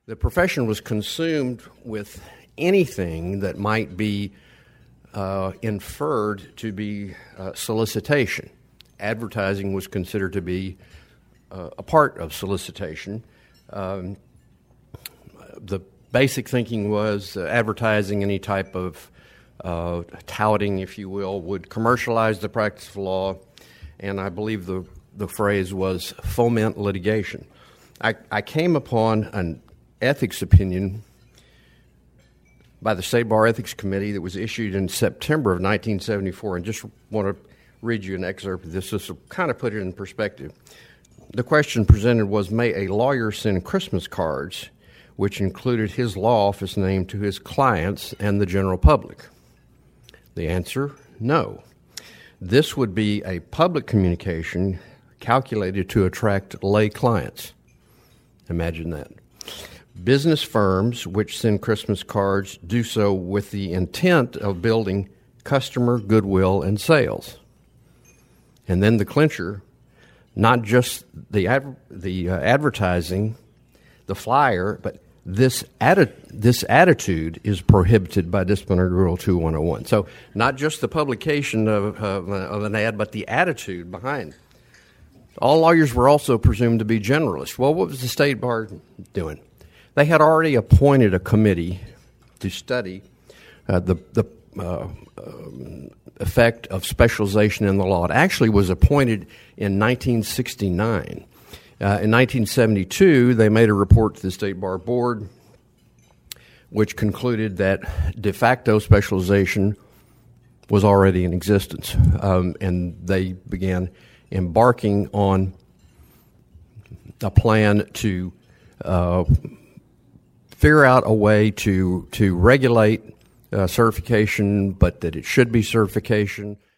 The profession was consumed with anything that might be inferred to be solicitation. Advertising was considered to be a part of solicitation. The basic thinking was advertising, any type of touting, if you will, would commercialize the practice of law, and I believe the phrase was foment litigation. I came upon an ethics opinion by the State Bar Ethics Committee that was issued in September of 1974, and just want to read you an excerpt of this. This will kind of put it in perspective. The question presented was, may a lawyer send Christmas cards which included his law office name to his clients and the general public? The answer, no. This would be a public communication calculated to attract lay clients. Imagine that. Business firms which send Christmas cards do so with the intent of building customer goodwill and sales. And then the clincher, not just the advertising, the flyer, but this attitude is prohibited by Disciplinary Rule 2101. So not just the publication of an ad, but the attitude behind. All lawyers were also presumed to be generalists. Well, what was the State Bar doing? They had already appointed a committee to study the effect of specialization in the law. It actually was appointed in 1969. In 1972, they made a report to the State Bar Board which concluded that de facto specialization was already in existence, and they began embarking on a plan to figure out a way to regulate certification, but that it should be certification.